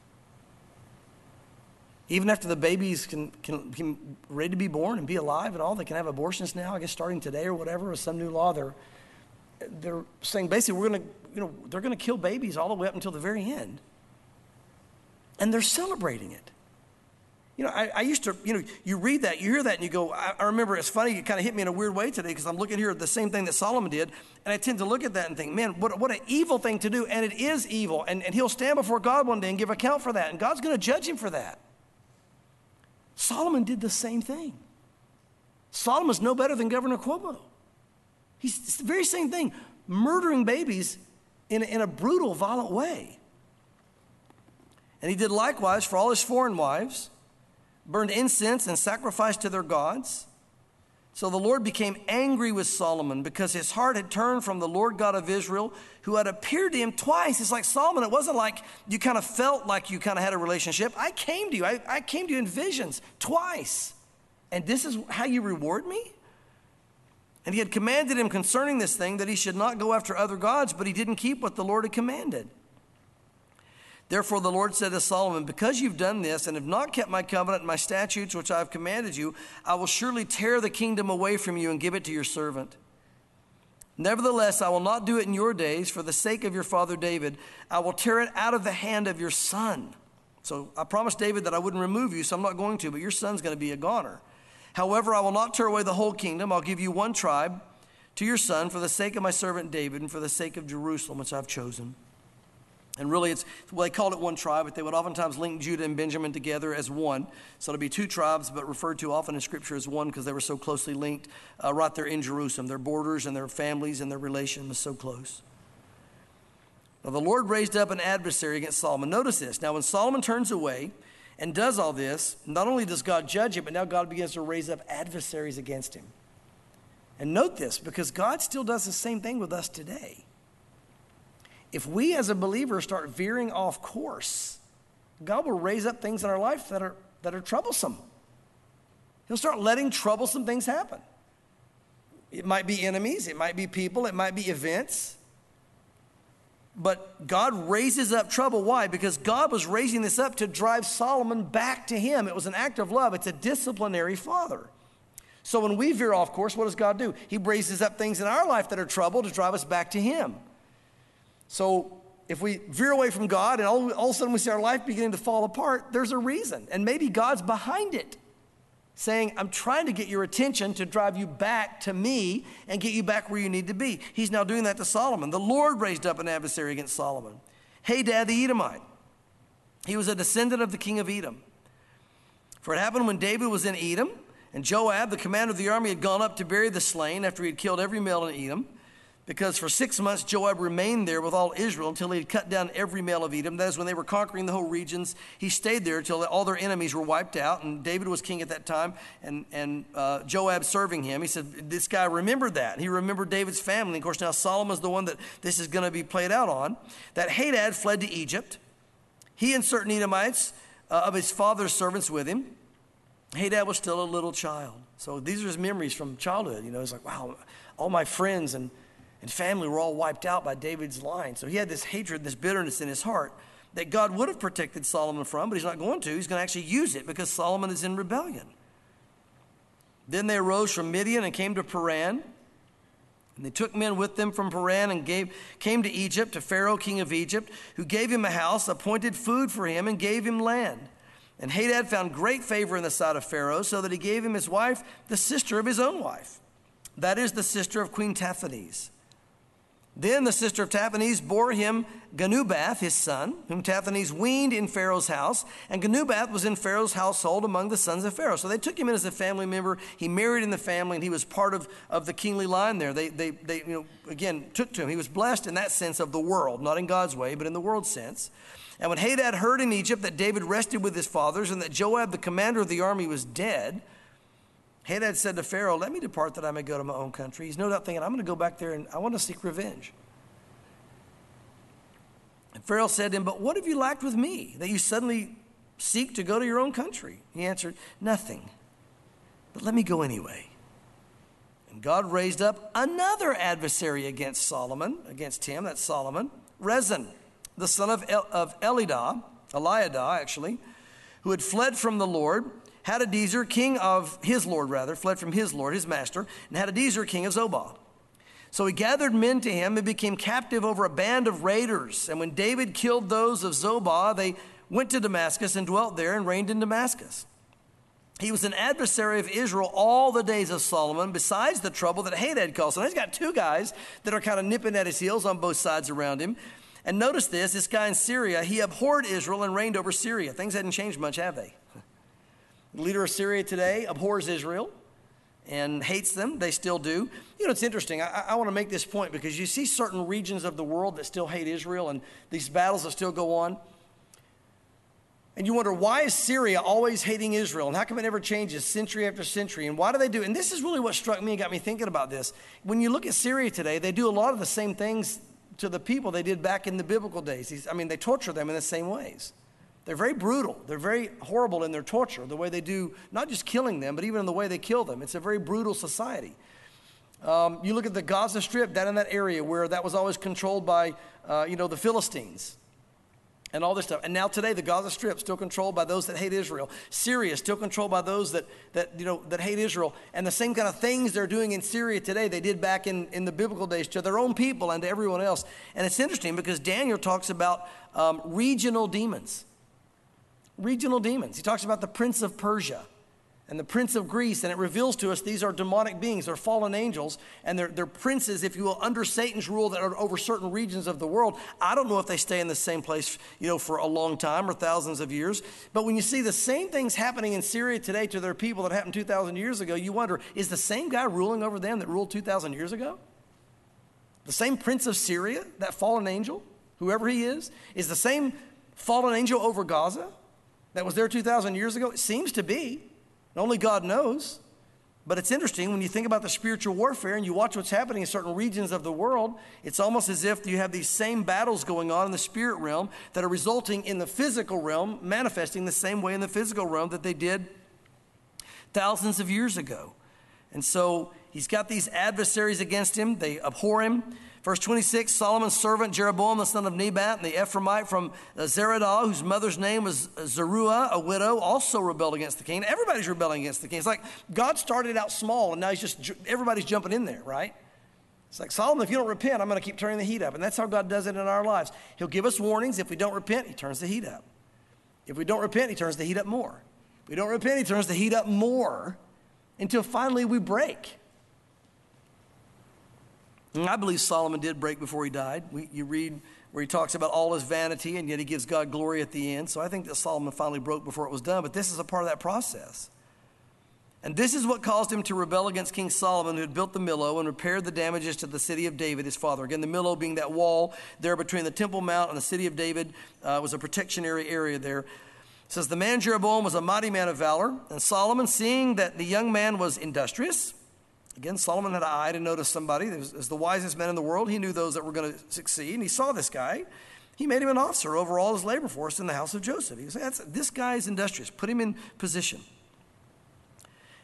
even after the babies can ready to be born and be alive and all, they can have abortions now. I guess starting today or whatever, with some new law, they're saying basically they're gonna kill babies all the way up until the very end, and they're celebrating it. You know, I used to, you read that, you hear that, and you go, I remember it's funny, it kind of hit me in a weird way today because I'm looking here at the same thing that Solomon did, and I tend to look at that and think, man, what an evil thing to do, and it is evil, and he'll stand before God one day and give account for that, and God's going to judge him for that. Solomon did the same thing. Solomon's no better than Governor Cuomo. It's the very same thing, murdering babies in a brutal, violent way. And he did likewise for all his foreign wives, burned incense and sacrificed to their gods. So the Lord became angry with Solomon because his heart had turned from the Lord God of Israel, who had appeared to him twice. It's like Solomon, it wasn't like you kind of felt like you kind of had a relationship. I came to you. I came to you in visions twice. And this is how you reward me? And he had commanded him concerning this thing that he should not go after other gods, but he didn't keep what the Lord had commanded. Therefore the Lord said to Solomon, because you've done this and have not kept my covenant and my statutes which I have commanded you, I will surely tear the kingdom away from you and give it to your servant. Nevertheless, I will not do it in your days for the sake of your father David. I will tear it out of the hand of your son. So I promised David that I wouldn't remove you, so I'm not going to, but your son's going to be a goner. However, I will not tear away the whole kingdom. I'll give you one tribe to your son for the sake of my servant David and for the sake of Jerusalem, which I've chosen. And really, they called it one tribe, but they would oftentimes link Judah and Benjamin together as one. So it'll be two tribes, but referred to often in Scripture as one because they were so closely linked right there in Jerusalem. Their borders and their families and their relation was so close. Now the Lord raised up an adversary against Solomon. Notice this. Now when Solomon turns away and does all this, not only does God judge him, but now God begins to raise up adversaries against him. And note this, because God still does the same thing with us today. If we as a believer start veering off course, God will raise up things in our life that are troublesome. He'll start letting troublesome things happen. It might be enemies, it might be people, it might be events. But God raises up trouble. Why? Because God was raising this up to drive Solomon back to him. It was an act of love. It's a disciplinary father. So when we veer off course, what does God do? He raises up things in our life that are trouble to drive us back to him. So if we veer away from God and all of a sudden we see our life beginning to fall apart, there's a reason. And maybe God's behind it, saying, I'm trying to get your attention to drive you back to me and get you back where you need to be. He's now doing that to Solomon. The Lord raised up an adversary against Solomon. Hadad the Edomite. He was a descendant of the king of Edom. For it happened when David was in Edom, and Joab, the commander of the army, had gone up to bury the slain after he had killed every male in Edom. Because for 6 months Joab remained there with all Israel until he had cut down every male of Edom. That is, when they were conquering the whole regions, he stayed there until all their enemies were wiped out. And David was king at that time, and Joab serving him. He said, this guy remembered that. He remembered David's family. Of course, now Solomon's the one that this is going to be played out on. That Hadad fled to Egypt. He and certain Edomites of his father's servants with him. Hadad was still a little child. So these are his memories from childhood. It's like, wow, all my friends and family were all wiped out by David's line. So he had this hatred, this bitterness in his heart that God would have protected Solomon from, but he's not going to. He's going to actually use it because Solomon is in rebellion. Then they arose from Midian and came to Paran. And they took men with them from Paran and came to Egypt, to Pharaoh, king of Egypt, who gave him a house, appointed food for him, and gave him land. And Hadad found great favor in the sight of Pharaoh, so that he gave him his wife, the sister of his own wife. That is the sister of Queen Taphanes. Then the sister of Taphanes bore him Genubath, his son, whom Taphanes weaned in Pharaoh's house. And Genubath was in Pharaoh's household among the sons of Pharaoh. So they took him in as a family member. He married in the family, and he was part of the kingly line there. They again, took to him. He was blessed in that sense of the world, not in God's way, but in the world sense. And when Hadad heard in Egypt that David rested with his fathers and that Joab, the commander of the army, was dead, Hadad said to Pharaoh, let me depart that I may go to my own country. He's no doubt thinking, I'm going to go back there and I want to seek revenge. And Pharaoh said to him, but what have you lacked with me, that you suddenly seek to go to your own country? He answered, nothing, but let me go anyway. And God raised up another adversary against him, that's Solomon, Rezin, the son of Eliadah, who had fled from the Lord. Hadadezer, king of his lord, fled from his lord, his master, and Hadadezer, king of Zobah. So he gathered men to him and became captive over a band of raiders. And when David killed those of Zobah, they went to Damascus and dwelt there and reigned in Damascus. He was an adversary of Israel all the days of Solomon, besides the trouble that Hadad caused. So now he's got two guys that are kind of nipping at his heels on both sides around him. And notice this guy in Syria, he abhorred Israel and reigned over Syria. Things hadn't changed much, have they? The leader of Syria today abhors Israel and hates them. They still do. It's interesting. I want to make this point because you see certain regions of the world that still hate Israel and these battles that still go on. And you wonder, why is Syria always hating Israel? And how come it never changes century after century? And why do they do it? And this is really what struck me and got me thinking about this. When you look at Syria today, they do a lot of the same things to the people they did back in the biblical days. They torture them in the same ways. They're very brutal. They're very horrible in their torture, the way they do, not just killing them, but even in the way they kill them. It's a very brutal society. You look at the Gaza Strip, down in that area where that was always controlled by, the Philistines and all this stuff. And now today, the Gaza Strip still controlled by those that hate Israel. Syria still controlled by those that hate Israel. And the same kind of things they're doing in Syria today, they did back in the biblical days to their own people and to everyone else. And it's interesting because Daniel talks about regional demons. Regional demons. He talks about the prince of Persia and the prince of Greece, and it reveals to us these are demonic beings. They're fallen angels, and they're princes, if you will, under Satan's rule that are over certain regions of the world. I don't know if they stay in the same place, for a long time or thousands of years. But when you see the same things happening in Syria today to their people that happened 2,000 years ago, you wonder, is the same guy ruling over them that ruled 2,000 years ago? The same prince of Syria, that fallen angel, whoever he is the same fallen angel over Gaza that was there 2,000 years ago? It seems to be. Only God knows. But it's interesting when you think about the spiritual warfare and you watch what's happening in certain regions of the world, it's almost as if you have these same battles going on in the spirit realm that are resulting in the physical realm, manifesting the same way in the physical realm that they did thousands of years ago. And so he's got these adversaries against him. They abhor him. Verse 26, Solomon's servant Jeroboam, the son of Nebat, and the Ephraimite from Zeradah, whose mother's name was Zeruiah, a widow, also rebelled against the king. Everybody's rebelling against the king. It's like God started out small, and now everybody's jumping in there, right? It's like, Solomon, if you don't repent, I'm going to keep turning the heat up. And that's how God does it in our lives. He'll give us warnings. If we don't repent, he turns the heat up. If we don't repent, he turns the heat up more. If we don't repent, he turns the heat up more until finally we break. And I believe Solomon did break before he died. You read where he talks about all his vanity, and yet he gives God glory at the end. So I think that Solomon finally broke before it was done, but this is a part of that process. And this is what caused him to rebel against King Solomon, who had built the Millo and repaired the damages to the city of David, his father. Again, the Millo being that wall there between the Temple Mount and the city of David, was a protectionary area there. It says, the man Jeroboam was a mighty man of valor, and Solomon, seeing that the young man was industrious. Again, Solomon had an eye to notice somebody. As the wisest men in the world, he knew those that were going to succeed, and he saw this guy. He made him an officer over all his labor force in the house of Joseph. He said, this guy is industrious. Put him in position.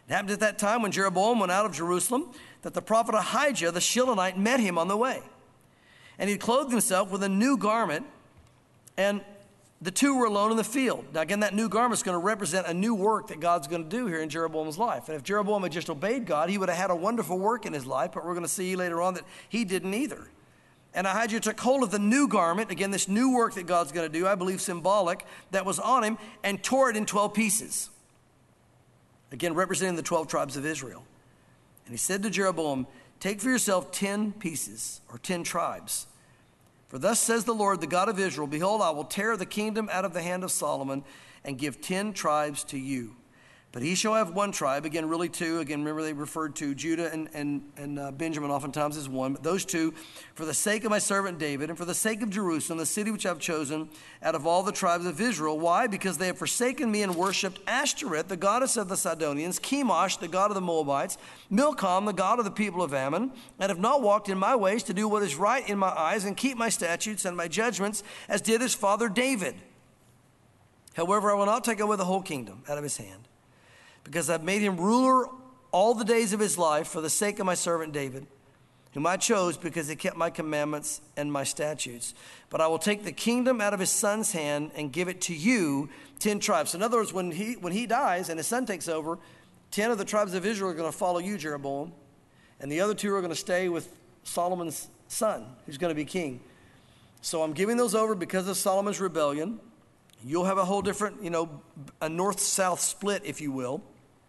It happened at that time when Jeroboam went out of Jerusalem that the prophet Ahijah the Shilonite met him on the way. And he clothed himself with a new garment, and the two were alone in the field. Now again, that new garment is going to represent a new work that God's going to do here in Jeroboam's life. And if Jeroboam had just obeyed God, he would have had a wonderful work in his life, but we're going to see later on that he didn't either. And Ahijah took hold of the new garment, again, this new work that God's going to do, I believe symbolic, that was on him, and tore it in 12 pieces. Again, representing the 12 tribes of Israel. And he said to Jeroboam, take for yourself 10 pieces, or 10 tribes. For thus says the Lord, the God of Israel, behold, I will tear the kingdom out of the hand of Solomon and give 10 tribes to you. But he shall have one tribe, again, really two. Again, remember they referred to Judah and Benjamin oftentimes as one. But those two, for the sake of my servant David and for the sake of Jerusalem, the city which I've chosen out of all the tribes of Israel. Why? Because they have forsaken me and worshipped Ashtoreth, the goddess of the Sidonians, Chemosh, the god of the Moabites, Milcom, the god of the people of Ammon, and have not walked in my ways to do what is right in my eyes and keep my statutes and my judgments, as did his father David. However, I will not take away the whole kingdom out of his hand, because I've made him ruler all the days of his life for the sake of my servant David, whom I chose because he kept my commandments and my statutes. But I will take the kingdom out of his son's hand and give it to you, 10 tribes. So in other words, when he dies and his son takes over, 10 of the tribes of Israel are going to follow you, Jeroboam, and the other 2 are going to stay with Solomon's son, who's going to be king. So I'm giving those over because of Solomon's rebellion. You'll have a whole different, a north-south split, if you will,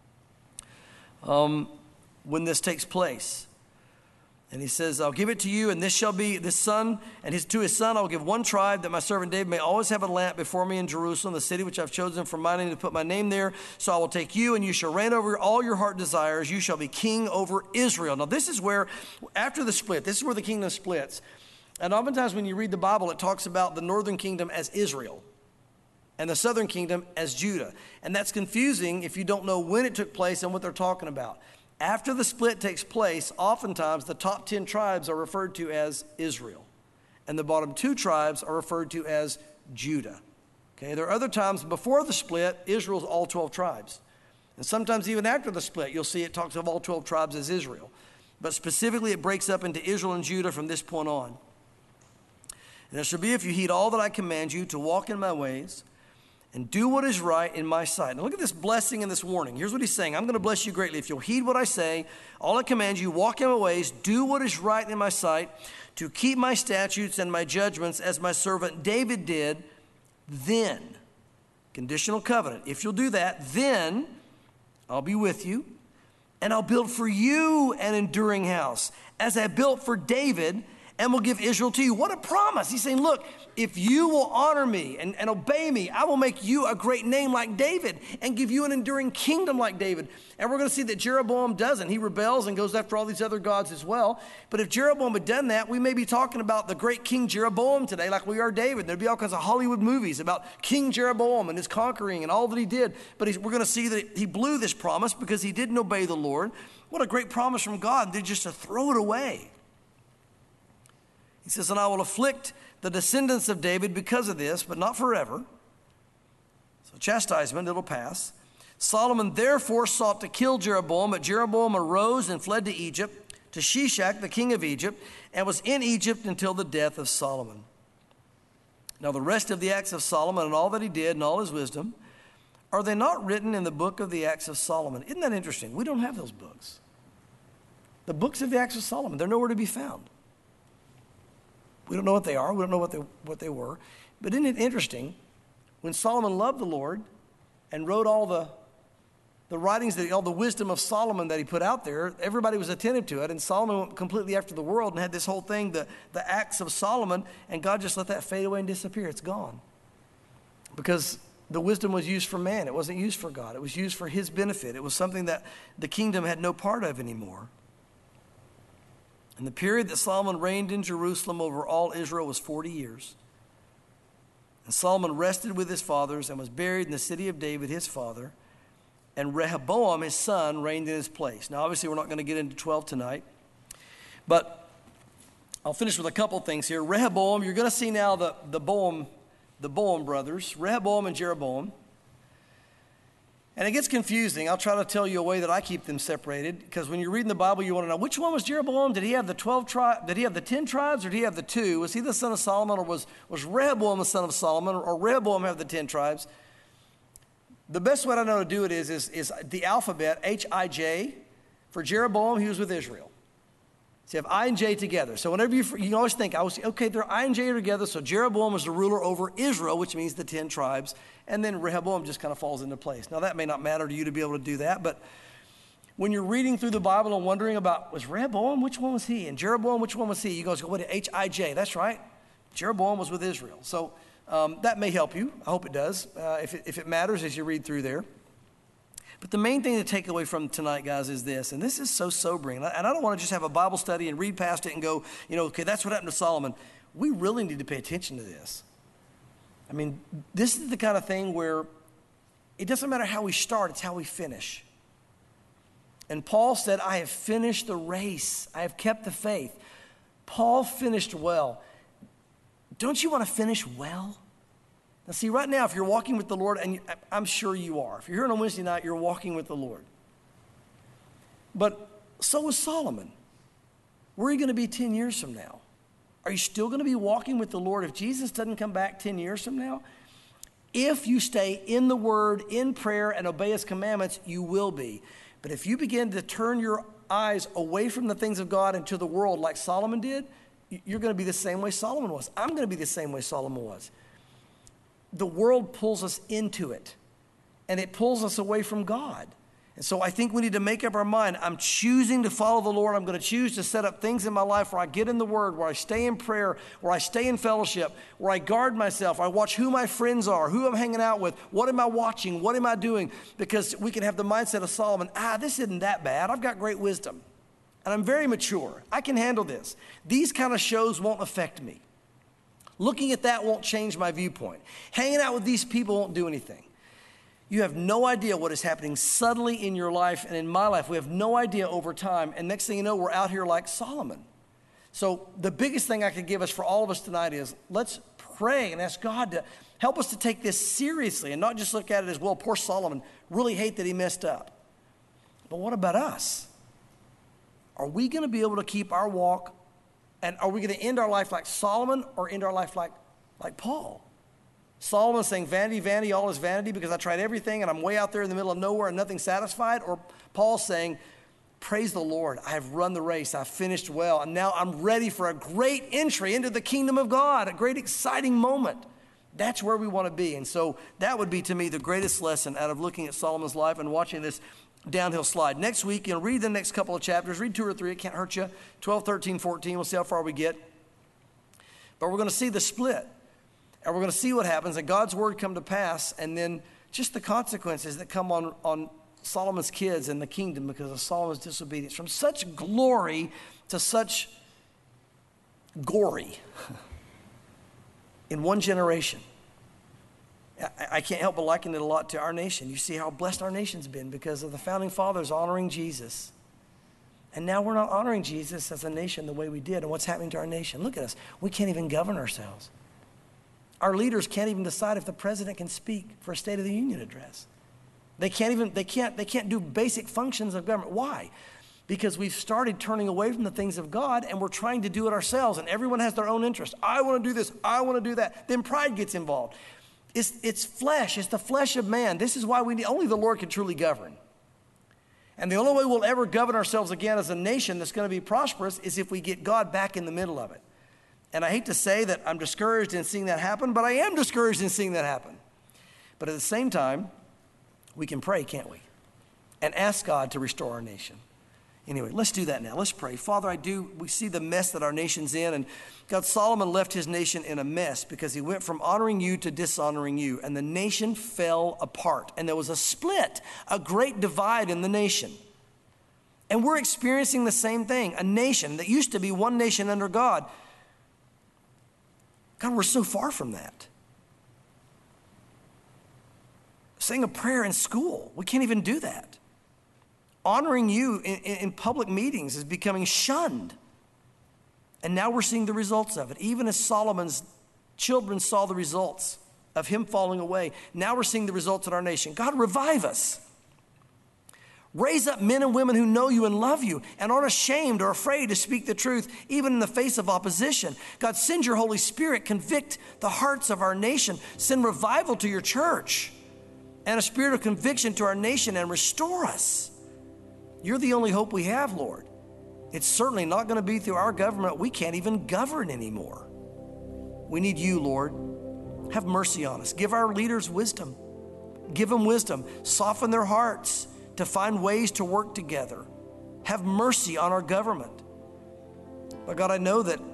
when this takes place. And he says, I'll give it to you, and this shall be this son, and to his son I will give one tribe, that my servant David may always have a lamp before me in Jerusalem, the city which I've chosen for my name, to put my name there. So I will take you, and you shall reign over all your heart desires. You shall be king over Israel. Now this is where, after the split, this is where the kingdom splits. And oftentimes when you read the Bible, it talks about the northern kingdom as Israel and the southern kingdom as Judah. And that's confusing if you don't know when it took place and what they're talking about. After the split takes place, oftentimes the top 10 tribes are referred to as Israel, and the bottom 2 tribes are referred to as Judah. Okay, there are other times before the split, Israel's all 12 tribes. And sometimes even after the split, you'll see it talks of all 12 tribes as Israel. But specifically, it breaks up into Israel and Judah from this point on. And it shall be, if you heed all that I command you, to walk in my ways and do what is right in my sight. Now look at this blessing and this warning. Here's what he's saying. I'm going to bless you greatly if you'll heed what I say, all I command you, walk in my ways, do what is right in my sight, to keep my statutes and my judgments as my servant David did. Then, conditional covenant, if you'll do that, then I'll be with you, and I'll build for you an enduring house, as I built for David, and will give Israel to you. What a promise. He's saying, look, if you will honor me and obey me, I will make you a great name like David and give you an enduring kingdom like David. And we're going to see that Jeroboam doesn't. He rebels and goes after all these other gods as well. But if Jeroboam had done that, we may be talking about the great King Jeroboam today like we are David. There'd be all kinds of Hollywood movies about King Jeroboam and his conquering and all that he did. But we're going to see that he blew this promise because he didn't obey the Lord. What a great promise from God. They're just to throw it away. He says, and I will afflict the descendants of David because of this, but not forever. So chastisement, it'll pass. Solomon therefore sought to kill Jeroboam, but Jeroboam arose and fled to Egypt, to Shishak, the king of Egypt, and was in Egypt until the death of Solomon. Now the rest of the acts of Solomon and all that he did and all his wisdom, are they not written in the book of the acts of Solomon? Isn't that interesting? We don't have those books. The books of the acts of Solomon, they're nowhere to be found. We don't know what they are. We don't know what they were. But isn't it interesting, when Solomon loved the Lord and wrote all the writings, all the wisdom of Solomon that he put out there, everybody was attentive to it. And Solomon went completely after the world and had this whole thing, the acts of Solomon, and God just let that fade away and disappear. It's gone. Because the wisdom was used for man. It wasn't used for God. It was used for his benefit. It was something that the kingdom had no part of anymore. And the period that Solomon reigned in Jerusalem over all Israel was 40 years. And Solomon rested with his fathers and was buried in the city of David, his father. And Rehoboam, his son, reigned in his place. Now, obviously, we're not going to get into 12 tonight. But I'll finish with a couple things here. Rehoboam, you're going to see now the Boam brothers, Rehoboam and Jeroboam. And it gets confusing. I'll try to tell you a way that I keep them separated, because when you're reading the Bible, you want to know, which one was Jeroboam? Did he have the 12 tribes? Did he have the 10 tribes, or did he have the 2? Was he the son of Solomon, or was Rehoboam the son of Solomon, or Rehoboam have the 10 tribes? The best way I know to do it is the alphabet, H-I-J. For Jeroboam, he was with Israel. So you have I and J together. So whenever you always think, okay, they're I and J are together, so Jeroboam was the ruler over Israel, which means the 10 tribes, and then Rehoboam just kind of falls into place. Now, that may not matter to you to be able to do that, but when you're reading through the Bible and wondering about, was Rehoboam, which one was he? And Jeroboam, which one was he? You go, what, H-I-J, that's right. Jeroboam was with Israel. So that may help you. I hope it does, if it matters as you read through there. But the main thing to take away from tonight, guys, is this, and this is so sobering. And I don't want to just have a Bible study and read past it and go, okay, that's what happened to Solomon. We really need to pay attention to this. I mean, this is the kind of thing where it doesn't matter how we start, it's how we finish. And Paul said, I have finished the race. I have kept the faith. Paul finished well. Don't you want to finish well? Now, see, right now, if you're walking with the Lord, and I'm sure you are. If you're here on a Wednesday night, you're walking with the Lord. But so was Solomon. Where are you going to be 10 years from now? Are you still going to be walking with the Lord if Jesus doesn't come back 10 years from now? If you stay in the Word, in prayer, and obey His commandments, you will be. But if you begin to turn your eyes away from the things of God and to the world like Solomon did, you're going to be the same way Solomon was. I'm going to be the same way Solomon was. The world pulls us into it, and it pulls us away from God. And so I think we need to make up our mind. I'm choosing to follow the Lord. I'm going to choose to set up things in my life where I get in the Word, where I stay in prayer, where I stay in fellowship, where I guard myself. I watch who my friends are, who I'm hanging out with, what am I watching, what am I doing? Because we can have the mindset of Solomon, this isn't that bad. I've got great wisdom, and I'm very mature. I can handle this. These kind of shows won't affect me. Looking at that won't change my viewpoint. Hanging out with these people won't do anything. You have no idea what is happening suddenly in your life and in my life. We have no idea over time. And next thing you know, we're out here like Solomon. So the biggest thing I could give us for all of us tonight is let's pray and ask God to help us to take this seriously and not just look at it as, well, poor Solomon, really hate that he messed up. But what about us? Are we going to be able to keep our walk? And are we going to end our life like Solomon or end our life like Paul? Solomon saying, vanity, vanity, all is vanity because I tried everything and I'm way out there in the middle of nowhere and nothing satisfied? Or Paul saying, praise the Lord, I have run the race, I've finished well, and now I'm ready for a great entry into the kingdom of God, a great exciting moment. That's where we want to be. And so that would be to me the greatest lesson out of looking at Solomon's life and watching this downhill slide. Next week, read the next couple of chapters. Read 2 or 3. It can't hurt you. 12, 13, 14. We'll see how far we get. But we're going to see the split. And we're going to see what happens and God's word come to pass. And then just the consequences that come on Solomon's kids and the kingdom because of Solomon's disobedience. From such glory to such gory in one generation. I can't help but liken it a lot to our nation. You see how blessed our nation's been because of the founding fathers honoring Jesus. And now we're not honoring Jesus as a nation the way we did. And what's happening to our nation? Look at us. We can't even govern ourselves. Our leaders can't even decide if the president can speak for a State of the Union address. They can't do basic functions of government. Why? Because we've started turning away from the things of God and we're trying to do it ourselves. And everyone has their own interest. I want to do this. I want to do that. Then pride gets involved. It's flesh. It's the flesh of man. This is why only the Lord can truly govern. And the only way we'll ever govern ourselves again as a nation that's going to be prosperous is if we get God back in the middle of it. And I hate to say that I'm discouraged in seeing that happen, but I am discouraged in seeing that happen. But at the same time, we can pray, can't we? And ask God to restore our nation. Anyway, let's do that now. Let's pray. Father, we see the mess that our nation's in. And God, Solomon left his nation in a mess because he went from honoring you to dishonoring you. And the nation fell apart. And there was a split, a great divide in the nation. And we're experiencing the same thing. A nation that used to be one nation under God. God, we're so far from that. Saying a prayer in school, we can't even do that. Honoring you in public meetings is becoming shunned. And now we're seeing the results of it. Even as Solomon's children saw the results of him falling away. Now we're seeing the results in our nation. God, revive us. Raise up men and women who know you and love you and aren't ashamed or afraid to speak the truth, even in the face of opposition. God, send your Holy Spirit, convict the hearts of our nation. Send revival to your church and a spirit of conviction to our nation and restore us. You're the only hope we have, Lord. It's certainly not going to be through our government. We can't even govern anymore. We need you, Lord. Have mercy on us. Give our leaders wisdom. Give them wisdom. Soften their hearts to find ways to work together. Have mercy on our government. But God, I know that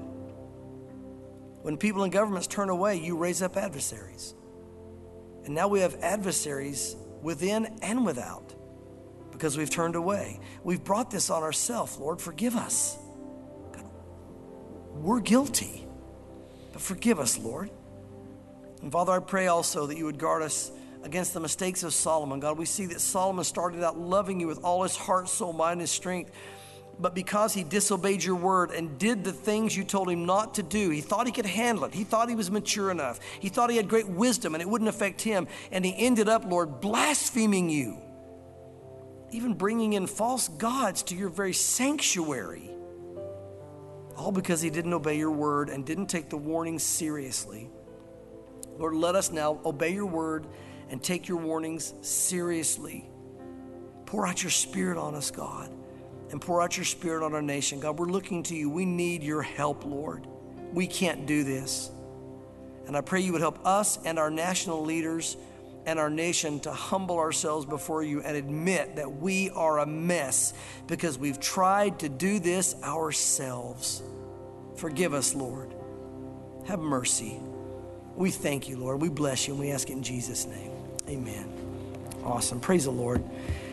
when people in governments turn away, you raise up adversaries. And now we have adversaries within and without because we've turned away. We've brought this on ourselves. Lord, forgive us. God, we're guilty, but forgive us, Lord. And Father, I pray also that you would guard us against the mistakes of Solomon. God, we see that Solomon started out loving you with all his heart, soul, mind, and strength. But because he disobeyed your word and did the things you told him not to do, he thought he could handle it. He thought he was mature enough. He thought he had great wisdom and it wouldn't affect him. And he ended up, Lord, blaspheming you, even bringing in false gods to your very sanctuary, all because he didn't obey your word and didn't take the warnings seriously. Lord, let us now obey your word and take your warnings seriously. Pour out your Spirit on us, God, and pour out your Spirit on our nation. God, we're looking to you. We need your help, Lord. We can't do this. And I pray you would help us and our national leaders and our nation to humble ourselves before you and admit that we are a mess because we've tried to do this ourselves. Forgive us, Lord. Have mercy. We thank you, Lord. We bless you, and we ask it in Jesus' name. Amen. Awesome. Praise the Lord.